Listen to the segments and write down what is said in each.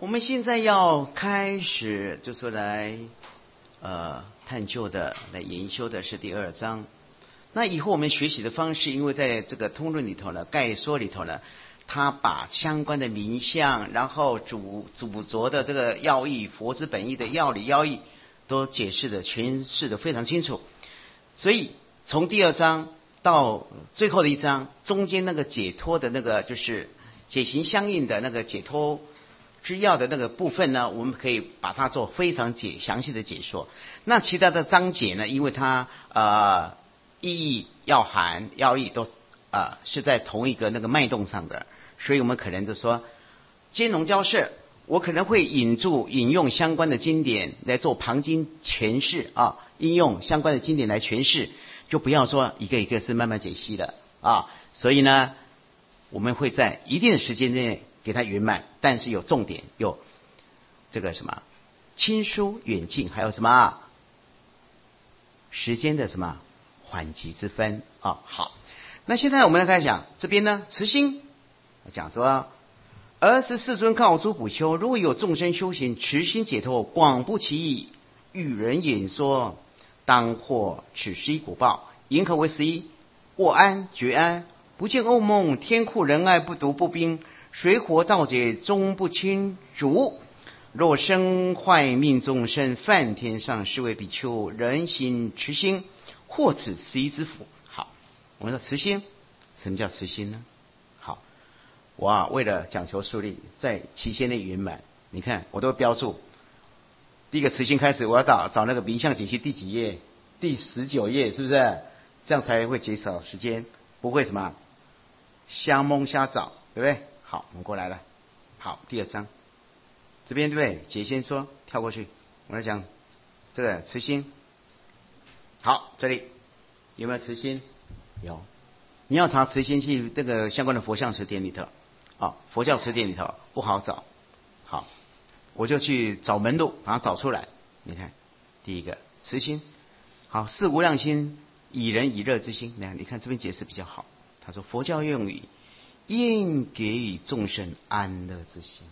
我们现在要开始就是来探究的、来研修的是第2章。那以后我们学习的方式，因为在这个通论里头呢、概说里头呢，他把相关的名相，然后主着的这个要义、佛之本意的要理要义，都解释的、诠释的非常清楚。所以从第2章到最后的一章，中间那个解脱的那个就是解行相应的那个解脱之要的那个部分呢，我们可以把它做非常详细的解说。那其他的章节呢，因为它意义、要含、要义都是在同一个那个脉动上的，所以我们可能就说兼容交涉，我可能会引用相关的经典来做旁经诠释应用相关的经典来诠释，就不要说一个一个是慢慢解析了所以呢，我们会在一定的时间内给它圆满，但是有重点，有这个什么亲疏远近，还有什么时间的什么缓急之分好，那现在我们来开始讲这边呢，慈心讲说，尔时世尊告诸比丘，如果有众生修行慈心解脱，广布其意，与人演说，当获此11果报。因何为11？卧安、觉安，不见恶梦，天酷仁爱，不毒不冰，水火道解，终不侵逐。若生坏命众生，犯天上，是为比丘，人行慈心，获此11之福。好，我们说慈心，什么叫慈心呢？好，我为了讲求树立，在期限内圆满，你看我都标注。第一个慈心开始，我要找那个名相解析第几页？第19页，是不是？这样才会减少时间，不会什么瞎蒙瞎找，对不对？好，我们过来了。好，第2章这边对不对？解先说，跳过去，我来讲这个慈心。好，这里有没有慈心？有。你要查慈心去这个相关的佛像词典里头佛教词典里头不好找。好，我就去找门路把它找出来。你看，第一个慈心，好，是无量心，以人以乐之心。你看这边解释比较好，他说佛教用语，应给予众生安乐之心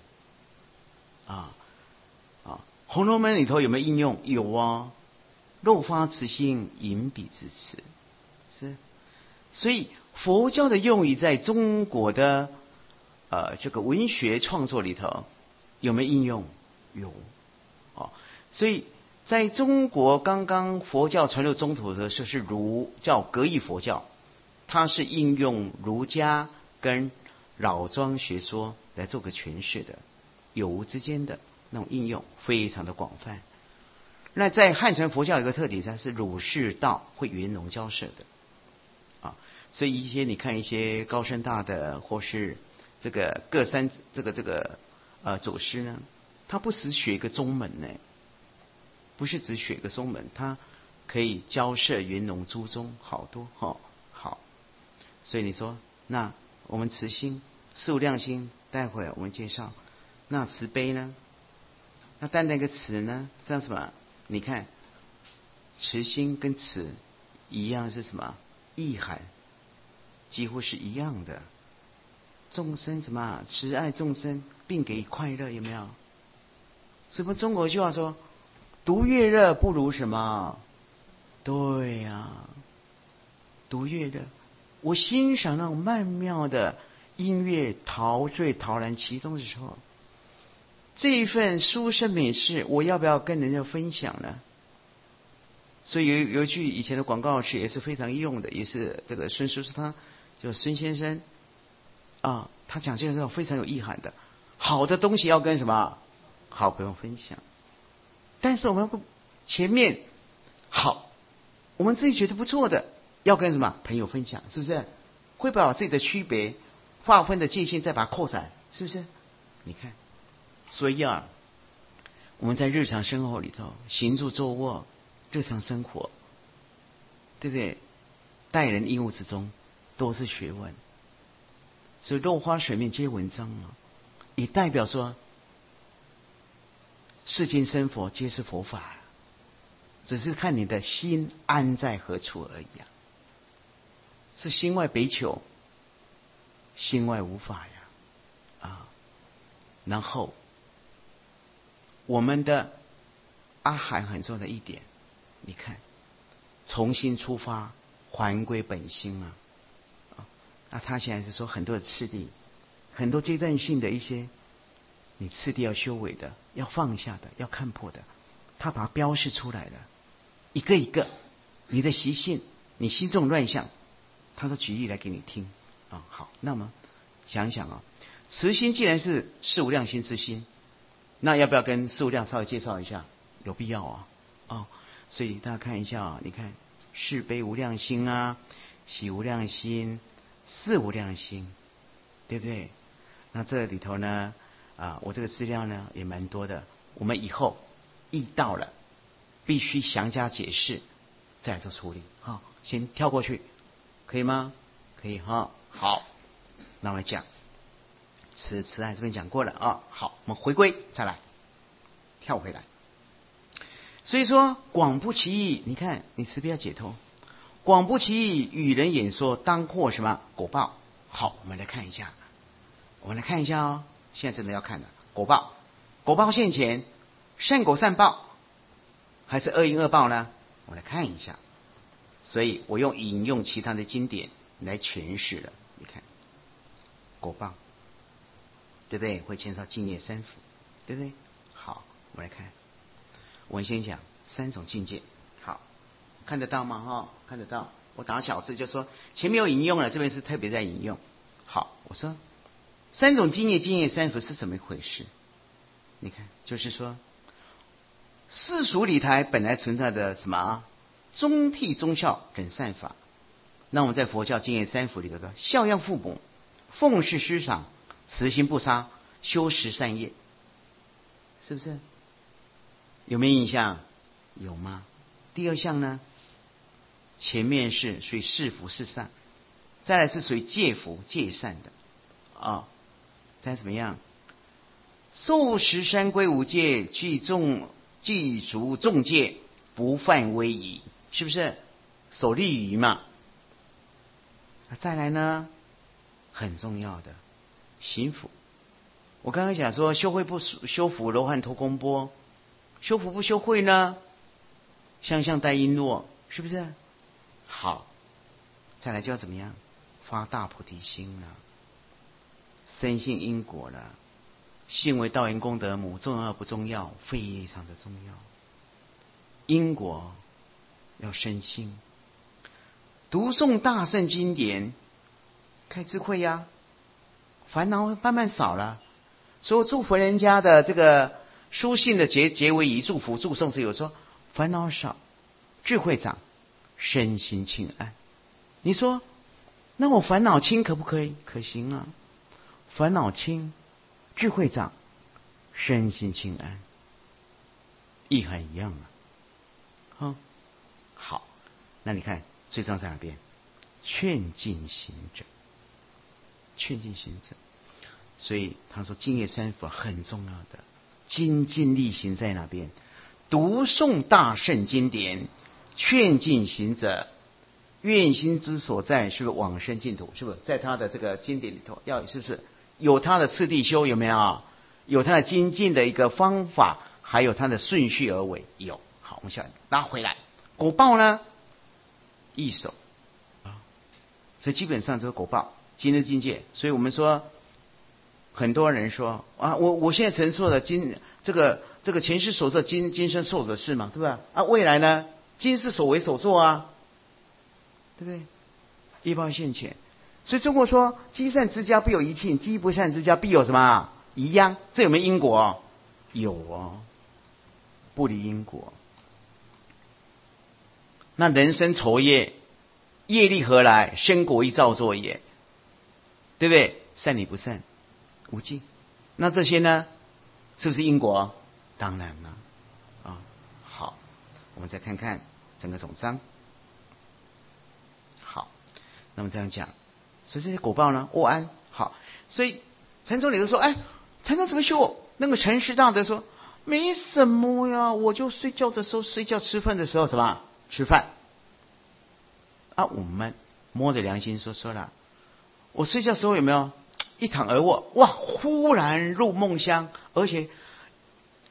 红楼梦里头有没有应用？有肉发慈心，引彼之慈，是。所以佛教的用语在中国的这个文学创作里头有没有应用？有所以在中国刚刚佛教传入中土的时候，是叫格义佛教，它是应用儒家跟老庄学说来做个诠释的，有无之间的那种应用非常的广泛。那在汉传佛教有一个特点，它是儒释道会圆融交涉的所以你看一些高深大的或是这个各山这个祖师呢，他不只学一个宗门呢，不是只学一个宗门，他可以交涉圆融诸宗，好多好。所以你说，那我们慈心、是无量心，待会我们介绍。那慈悲呢？那单单一个慈呢？这样什么？你看，慈心跟慈一样是什么意涵？几乎是一样的。众生什么？慈爱众生，并给予快乐，有没有？所以我们中国一句话说，读乐乐不如什么？对呀，读乐乐，我欣赏那种曼妙的音乐，陶醉陶然其中的时候，这一份殊胜美事，我要不要跟人家分享呢？所以有一句以前的广告词也是非常易用的，也是这个孙叔叔他就孙先生他讲这个时候非常有意涵的。好的东西要跟什么好朋友分享，但是我们前面好，我们自己觉得不错的，要跟什么朋友分享，是不是？会把自己的区别划分的界限再把它扩展，是不是？你看，所以我们在日常生活里头行住坐卧，日常生活，对不对？待人应物之中都是学问，所以落花水面皆文章也代表说世间生活皆是佛法，只是看你的心安在何处而已是心外北求，心外无法然后我们的阿含很重要的一点，你看，重新出发，还归本心啊！那他现在是说很多的次第，很多阶段性的一些，你次第要修为的，要放下的，要看破的，他把它标示出来了，一个一个，你的习性，你心中乱象，他都举例来给你听啊。好，那么想想啊，慈心既然是事无量心之心，那要不要跟事无量稍微介绍一下？有必要啊。哦，所以大家看一下啊，你看是悲无量心啊，喜无量心，事无量心，对不对？那这里头呢，我这个资料呢也蛮多的，我们以后遇到了，必须详加解释，再来做处理。好，先跳过去，可以吗？可以哈。好，那我讲慈爱这边讲过了啊。好，我们回归再来，跳回来。所以说广不其意，你看你慈悲要解脱，广不其意，与人演说，当获什么果报？好，我们来看一下，哦，现在真的要看了。果报现前，善果善报，还是恶因恶报呢？我们来看一下。所以我引用其他的经典来诠释了。你看，果报，对不对？会牵涉到净业三福，对不对？好，我们来看。我们先讲三种境界。好，看得到吗？看得到。我打小字就说前面有引用了，这边是特别在引用。好，我说三种净业三福是怎么一回事？你看，就是说世俗理台本来存在的什么忠悌忠孝等善法，那我们在佛教净业三福里头的孝养父母、奉事师长、慈心不杀、修十善业，是不是？有没有印象？有吗？第二项呢？前面是属于是福是善，再来是属于戒福戒善的再怎么样？受持三归五戒，具足众戒，不犯威仪，是不是？守律仪嘛。再来呢，很重要的行福。我刚刚讲说修慧不修福，罗汉头功波。修福不修慧呢？相向带璎珞，是不是？好，再来就要怎么样？发大菩提心了，深信因果了，信为道因功德母，重要不重要？非常的重要。因果要深信，读诵大圣经典，开智慧呀，烦恼慢慢少了。所以祝福人家的这个书信的结为以祝福祝颂是有说烦恼少，智慧长，身心清安。你说那我烦恼轻可不可以？可行啊。烦恼轻，智慧长，身心清安，意涵一样啊。好，那你看最重要在哪边？劝进行者，劝进行者。所以他说净业三福很重要的，精进力行在哪边？读诵大圣经典，劝进行者，愿心之所在，是不是往生净土？是不是在他的这个经典里头是不是有他的次第修？有没有？有他的精进的一个方法，还有他的顺序而为有。好，我们下拉回来，果报呢？易守所以基本上就是果报，今日境界。所以我们说，很多人说我现在承受的这个前世所做今生受者是嘛，是不是未来呢？今世所为所作啊，对不对？业报现前。所以中国说积善之家必有余庆，积不善之家必有什么遗殃？这有没有因果？有不离因果。那人生酬业，业力何来？生果亦造作也，对不对？善理不善，无尽。那这些呢，是不是因果？当然了好，我们再看看整个总章。好，那么这样讲，所以这些果报呢，沃安好。所以禅宗里头说，禅宗怎么修？那个陈师大德说，没什么呀，我就睡觉的时候睡觉，吃饭的时候什么吃饭我们摸着良心说了，我睡觉的时候有没有一躺而卧？哇，忽然入梦乡，而且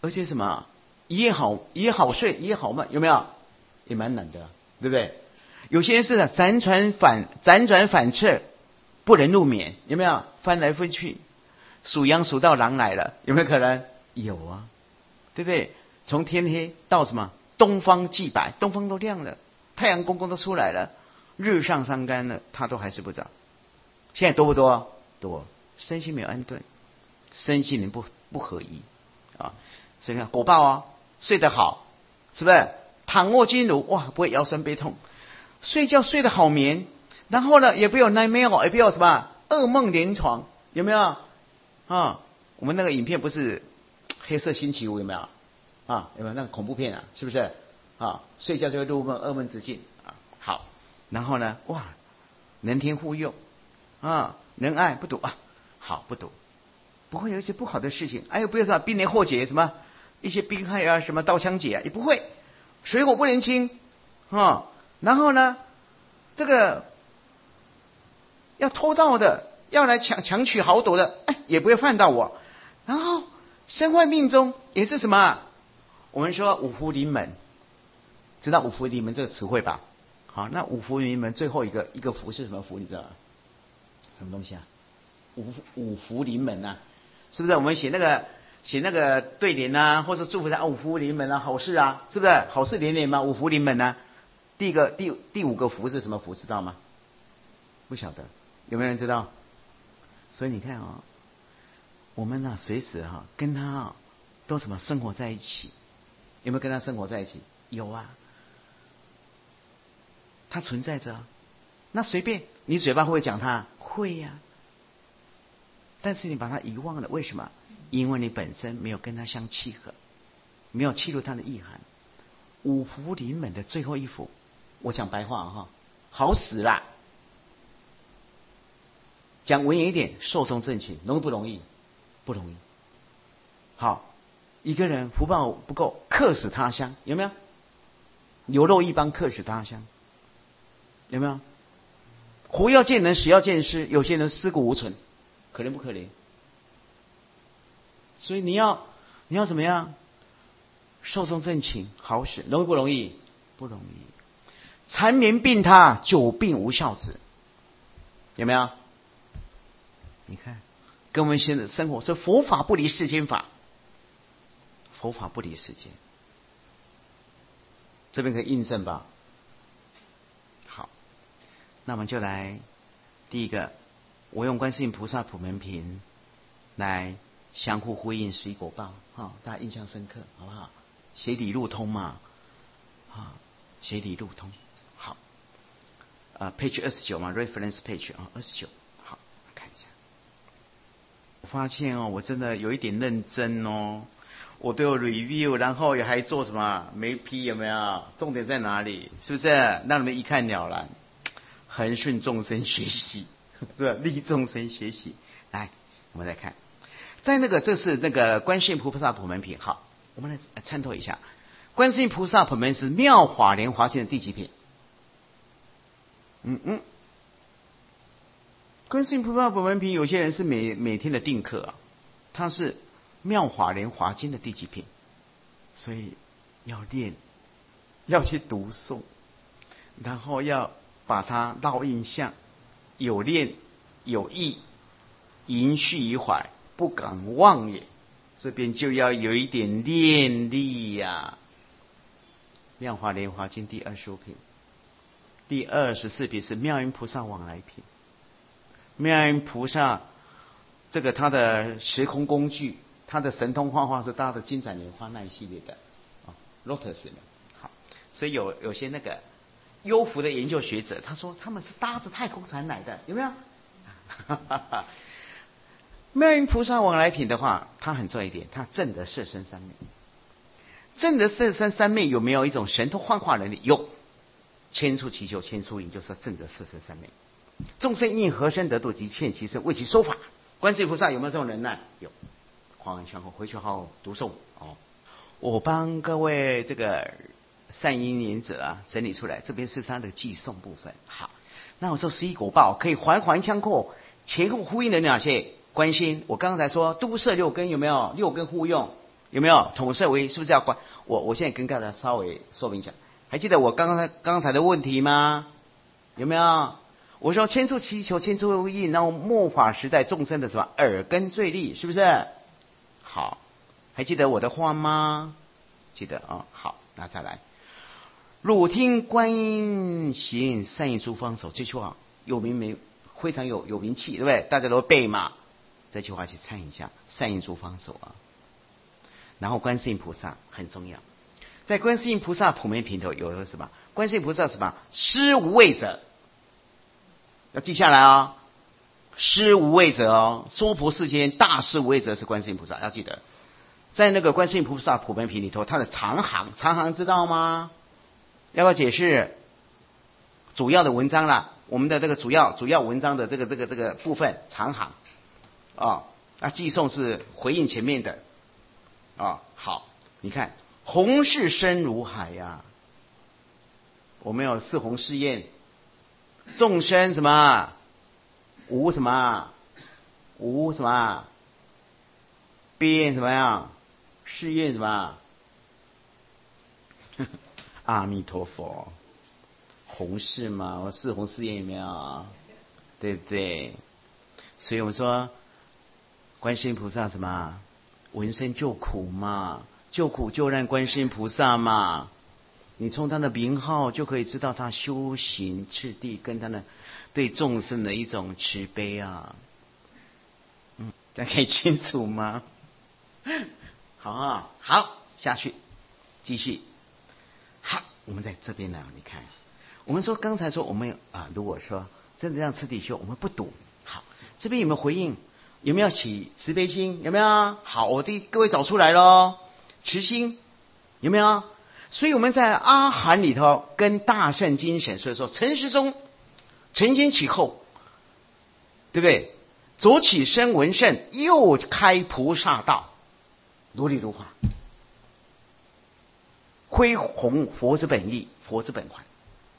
而且什么一夜好睡，一夜好梦，有没有？也蛮难的，对不对？有些人是辗转反侧，不能入眠，有没有？翻来覆去，数羊数到狼来了，有没有可能？有啊，对不对？从天黑到什么东方既白，东方都亮了，太阳公公都出来了，日上三竿了，他都还是不着。现在多不多？多，身心没有安顿，身心灵不合一啊。所以看果报啊，睡得好，是不是？躺卧金炉，哇，不会腰酸背痛，睡觉睡得好眠，然后呢，也不有 nightmare， 也不有什么噩梦连床，有没有？啊，我们那个影片不是黑色星期五有没有？啊，有没有那个恐怖片啊？是不是？啊，睡觉就会入梦，噩梦直进啊。好，然后呢，哇，人天护佑啊，仁爱不赌啊，好不赌，不会有一些不好的事情，哎呦，不要什么兵连祸结，什么一些兵害啊，什么刀枪劫啊，也不会。水火不能侵啊，然后呢，这个要偷盗的，要来强取豪夺的，哎，也不会犯到我。然后身坏命中也是什么？我们说五福临门，知道五福临门这个词汇吧？好，那五福临门最后一个福是什么福？你知道吗？什么东西啊？五福临门啊，是不是？我们写那个对联啊，或者祝福他五福临门啊，好事啊，是不是？好事连连嘛，五福临门啊。第五个福是什么福？知道吗？不晓得，有没有人知道？所以你看啊，我们啊随时哈跟他啊都什么生活在一起，有没有跟他生活在一起？有啊，他存在着。那随便你嘴巴会不会讲他？会呀。但是你把他遗忘了，为什么？因为你本身没有跟他相契合，没有契入他的意涵。五福临门的最后一福，我讲白话哈，好死啦。讲文言一点，寿终正寝，容易不容易？不容易。好，一个人福报不够，客死他乡，有没有？有肉一帮，客死他乡，有没有？活要见人，死要见尸，有些人尸骨无存，可怜不可怜？所以你要怎么样？寿终正寝，好死，容易不容易？不容易。缠绵病榻，久病无孝子，有没有？你看，跟我们现在生活，所以佛法不离世间法，佛法不离世间，这边可以印证吧？好，那我们就来第一个，我用观世音菩萨普门品来相互呼应十一果报，大家印象深刻，好不好？协理路通嘛，协理路通，好，page 29嘛 ，reference page 29，好，看一下。我发现我真的有一点认真哦，我都有 review， 然后也还做什么眉批，有没有？重点在哪里？是不是让你们一看了然？恒顺众生学习，是吧？利众生学习。来，我们来看，在这是观世音菩萨普门品。好，我们来参透一下，观世音菩萨普门是妙法莲华经的第几品？观世音菩萨普门品，有些人是每天的定课啊，它是妙法莲华经的第几品？所以要练，要去读诵，然后要把它烙印象，有练有意，盈续于怀，不敢忘也。这边就要有一点念力呀。妙法莲华经第25品，第24品是妙音菩萨往来品。妙音菩萨他的时空工具，他的神通幻化是搭的金盏莲花那一系列的Lotus 的。好，所以有些幽浮的研究学者，他说他们是搭着太空船来的，有没有？妙音菩萨往来品的话，它很重要一点，它证得色身三昧。证得色身三昧有没有一种神通幻化能力？有，千处祈求千处应，就是证得色身三昧。众生因何身得度，即欠其身为其说法。观世音菩萨有没有这种能耐？有。环环相扣，回去好好读诵哦。我帮各位善因缘者整理出来，这边是他的寄诵部分。好，那我说十一果报可以环环相扣，前后呼应的哪些？观心，我刚才说都摄六根有没有？六根互用， 有没有？统摄为是不是要观？我现在跟大家稍微说明一下，还记得我刚才的问题吗？有没有？我说千处祈求千处应，然后末法时代众生的什么耳根最利，是不是？好，还记得我的话吗？记得啊、好，那再来。汝听观音行善应诸方手，这句话有名没？非常有名气，对不对？大家都背嘛。这句话去参一下，善应诸方手啊。然后观世音菩萨很重要，在观世音菩萨普门品头有个什么？观世音菩萨什么？施无畏者，要记下来啊、施无畏者哦，娑婆世间大施无畏者是观世音菩萨，要记得。在那个观世音菩萨普门品里头，它的长行知道吗？要不要解释？主要的文章啦，我们的这个主要文章的这个部分长行啊，那寄送是回应前面的啊。好，你看弘誓深如海呀、我们有四弘誓愿，众生什么无什么无什么边什么样誓愿什么阿弥陀佛。弘誓嘛，我四弘誓愿有没有？对不对？所以我们说，观世音菩萨什么？闻声救苦嘛，救苦救难观世音菩萨嘛。你从他的名号就可以知道他修行次第跟他的对众生的一种慈悲啊。大家可以清楚吗？好啊，好，下去继续。好，我们在这边呢，你看。我们说刚才说我们如果说真的让次第修，我们不赌。好，这边有没有回应？有没有起慈悲心？有没有？好，我替各位找出来咯。慈心有没有？所以我们在阿含里头跟大圣精神，所以说陈师兄承先启后，对不对？左起声闻圣，右开菩萨道，如理如法，恢弘佛之本意，佛之本怀。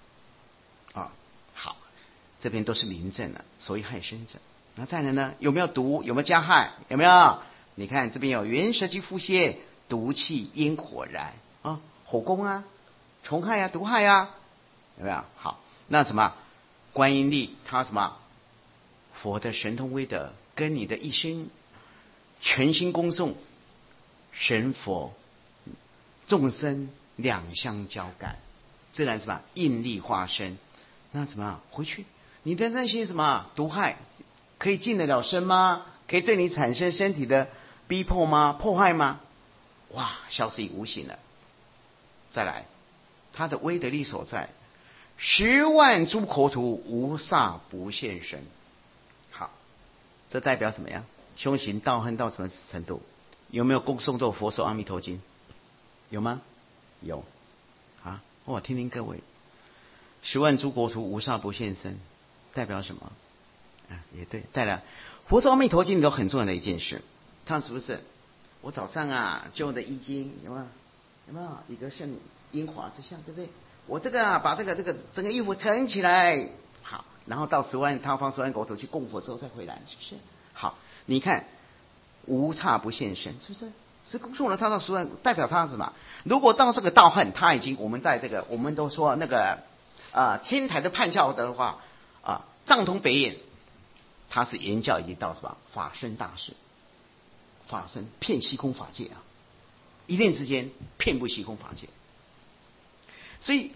好，这边都是明证了，所以害生者。那再来呢？有没有毒？有没有加害？有没有？你看这边有元蛇及腹泻，毒气烟火燃啊，火攻啊，虫害啊，毒害啊，有没有？好，那什么？观音力，它什么？佛的神通威德，跟你的一生全心恭送神佛众生两相交感，自然什么应力化身。那怎么回去？你的那些什么毒害，可以近得了身吗？可以对你产生身体的逼迫吗？迫害吗？哇，消失于无形了。再来，他的威德力所在，10万诸口土无煞不现身。好，这代表什么呀？修行道恨到什么程度？有没有恭诵过佛手阿弥陀经？有吗？有。啊，我听听各位。10万诸国土无煞不现身，代表什么？也对，代表佛说阿弥陀经里头很重要的一件事。他是不是？我早上就的易经有没有？有没有一个圣樱华之相，对不对？我这个把这个整个衣服撑起来，好，然后到10万他方10万国土去供佛之后再回来，是不是？好，你看无刹不现身，是不是？是供送了他到10万，代表他什么？如果到这个道恨，他已经我们在这个我们都说那个。天台的判教的话藏通北眼，他是言教已经到什么法身大士，法身遍虚空法界一念之间遍布虚空法界。所以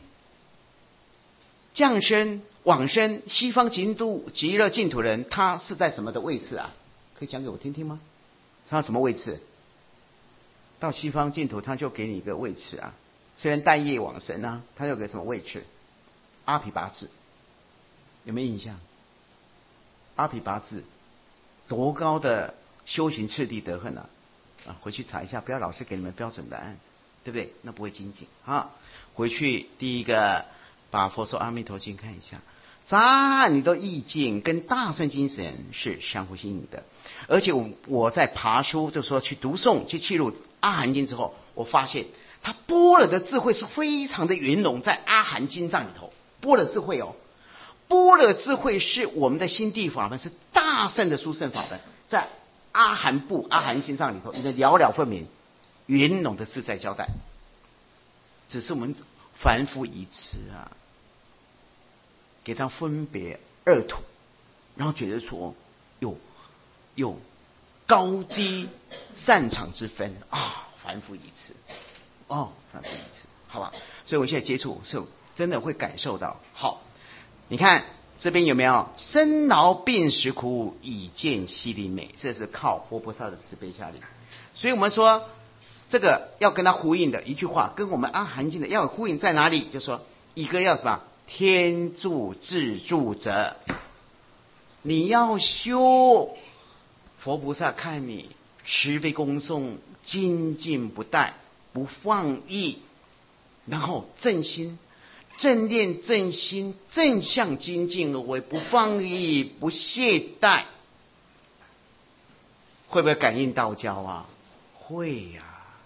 降生往生西方极乐净土人，他是在什么的位置啊？可以讲给我听听吗？他什么位置？到西方净土他就给你一个位置啊，虽然待业往生他有个什么位置？阿毗跋致，有没有印象？阿毗跋致多高的修行次第德行回去查一下，不要老是给你们标准答案，对不对？那不会精进回去第一个把佛说阿弥陀经看一下，杂汉你的意境跟大圣精神是相互吸引的。而且我在爬书，就说去读诵去契入阿含经之后，我发现他般若的智慧是非常的圆融，在阿含经藏里头。般若智慧般若智慧是我们的心地法门，是大圣的殊胜法门，在阿含部阿含经藏里头，已经了了分明， 圆融的自在交代。只是我们凡夫一词啊，给他分别二土，然后觉得说有高低擅长之分啊，凡夫一词哦，凡夫一词，好吧？所以我现在接触是真的会感受到。好，你看这边有没有生老病死苦，以见希灵美？这是靠佛菩萨的慈悲下力。所以我们说这个要跟他呼应的一句话，跟我们阿含经的要有呼应在哪里？就说一个要什么？天助自助者，你要修，佛菩萨看你慈悲恭送，精进不怠，不放逸，然后正心正念正心正向精进而为，不放逸不懈怠，会不会感应道交啊？会呀、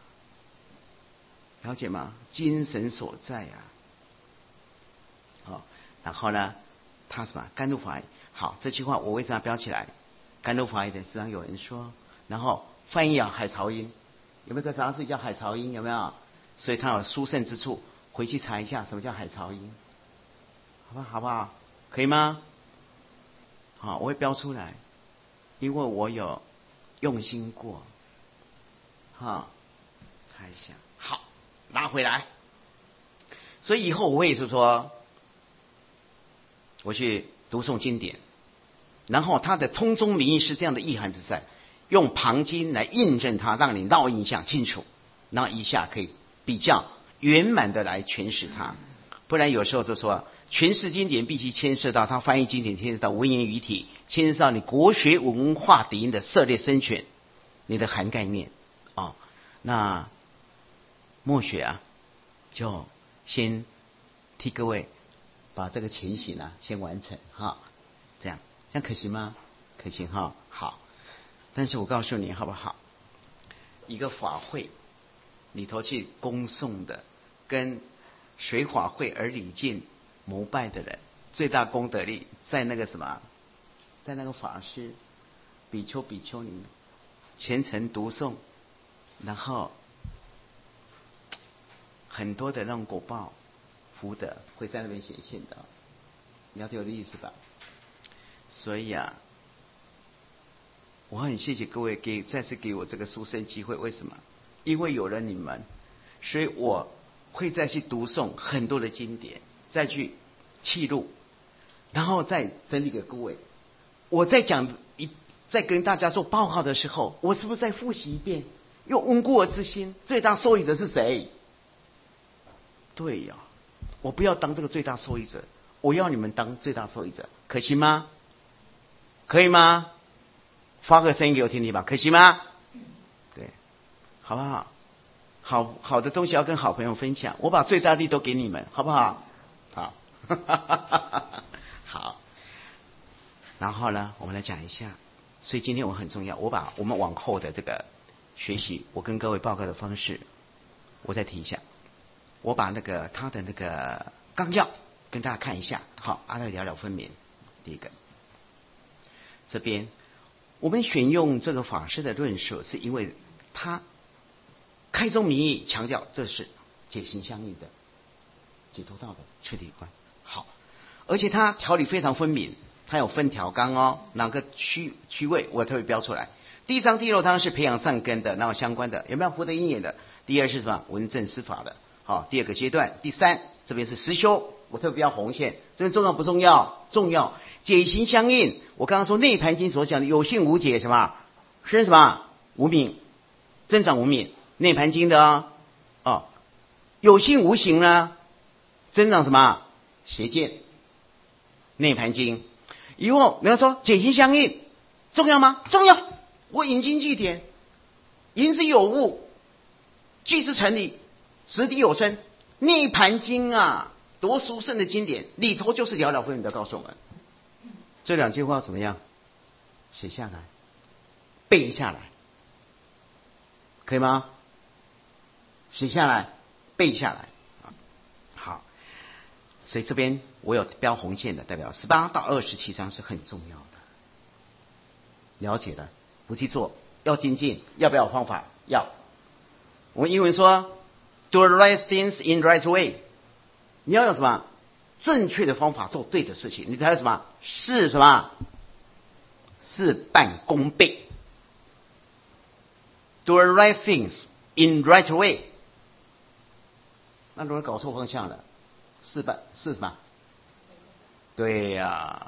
了解吗？精神所在啊。然后呢，他什么甘露法语？好，这句话我为什么要标起来？甘露法语的时常有人说，然后翻译海潮音，有没有个杂志叫海潮音？有没有？所以它有殊胜之处，回去查一下什么叫海潮音，好不好？可以吗？好，我会标出来，因为我有用心过。好，查一下，好，拿回来。所以以后我会是说，我去读诵经典，然后它的通中明义是这样的意涵之在，用旁经来印证它，让你绕印象清楚，然后一下可以比较圆满的来诠释它。不然有时候就说诠释经典必须牵涉到它翻译经典，牵涉到文言语体，牵涉到你国学文化底蕴的涉猎深浅，你的涵盖面哦。那默许啊，就先替各位把这个情形啊先完成哈，这样可行吗？可行哈，好。但是我告诉你好不好？一个法会里头去恭送的，跟随法会而礼敬膜拜的人，最大功德力在那个什么？在那个法师、比丘、比丘尼虔诚读诵，然后很多的那种果报福德会在那边显现的，了解我的意思吧？所以啊，我很谢谢各位再次给我这个殊胜机会。为什么？因为有了你们，所以我会再去读诵很多的经典，再去记录，然后再整理给各位。我在在跟大家做报告的时候，我是不是再复习一遍？又温故而知新，最大受益者是谁？对呀，我不要当这个最大受益者，我要你们当最大受益者，可行吗？可以吗？发个声音给我听听吧，可行吗？对，好不好？好的东西要跟好朋友分享，我把最大力都给你们，好不好？好，好。然后呢，我们来讲一下。所以今天我很重要，我把我们往后的这个学习，我跟各位报告的方式，我再提一下。我把他的那个纲要跟大家看一下。好，阿赖了了分明。第一个，这边我们选用这个法师的论述，是因为他开宗明义强调这是解行相应的解脱道的彻底观。好，而且他条理非常分明，他有分条纲哦，哪个区位我特别标出来。第一章第六章是培养善根的，然后相关的有没有福德因缘的？第二是什么？文正司法的。好，第二个阶段。第三，这边是实修，我特别标红线，这边重要不重要？重要。解行相应，我刚刚说内盘经所讲的有性无解什么？生什么？无明，增长无明。内盘经的哦，有性无形呢，增长什么？邪见。内盘经以后人家说解行相应重要吗？重要。我引经据典，言之有物，句之成理，实底有声。涅盘经啊，多殊胜的经典，里头就是了了分明的告诉我们。这两句话怎么样？写下来，背下来，可以吗？写下来，背下来。好，所以这边我有标红线的，代表18到27章是很重要的。了解了，不去做，要精进，要不要有方法？要。 我们英文说 do the right things in right way， 你要用什么正确的方法做对的事情，你才有什么事什么事半功倍。Do the right things in right way。那如果搞错方向了，是什么？对呀，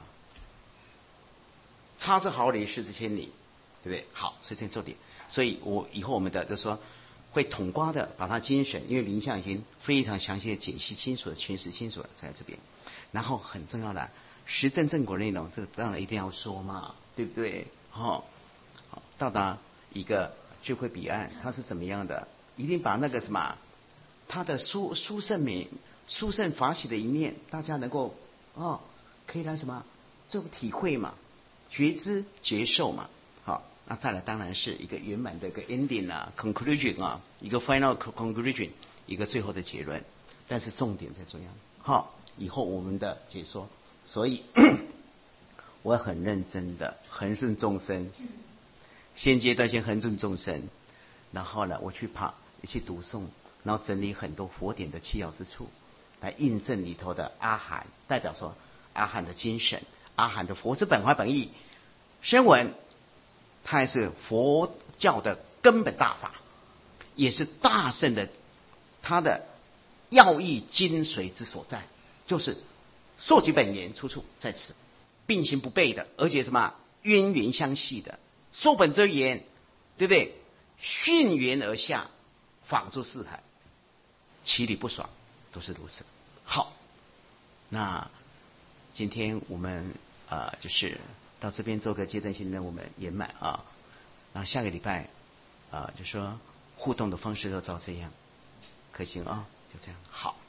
差之毫厘，失之千里，对不对？好，所以这重点。所以我以后我们的就是说会统括的把它精神，因为林相已经非常详细的解析清楚了、诠释清楚了，在这边。然后很重要的实证正果内容，这个当然一定要说嘛，对不对？好，到达一个智慧彼岸，它是怎么样的？一定把那个什么，它的殊胜美、殊胜法喜的一面，大家能够可以来什么这个体会嘛，觉知接受嘛。好，那再来当然是一个圆满的一个 ending 啊 ，conclusion 啊，一个 final conclusion， 一个最后的结论。但是重点在这样，好，以后我们的解说，所以我很认真的恒顺众生，现阶段先恒顺众生，然后呢，我去读诵，然后整理很多佛典的契要之处，来印证里头的阿含，代表说阿含的精神，阿含的佛之本怀本意，声闻，它还是佛教的根本大法，也是大圣的它的要义精髓之所在，就是溯其本源出处在此，并行不悖的，而且什么渊源相系的，溯本则源，对不对？循源而下，仿诸四海，其理不爽，都是如此。好，那今天我们就是到这边做个阶段性任务，我们圆满啊。然后下个礼拜就说互动的方式都照这样，可行啊，就这样好。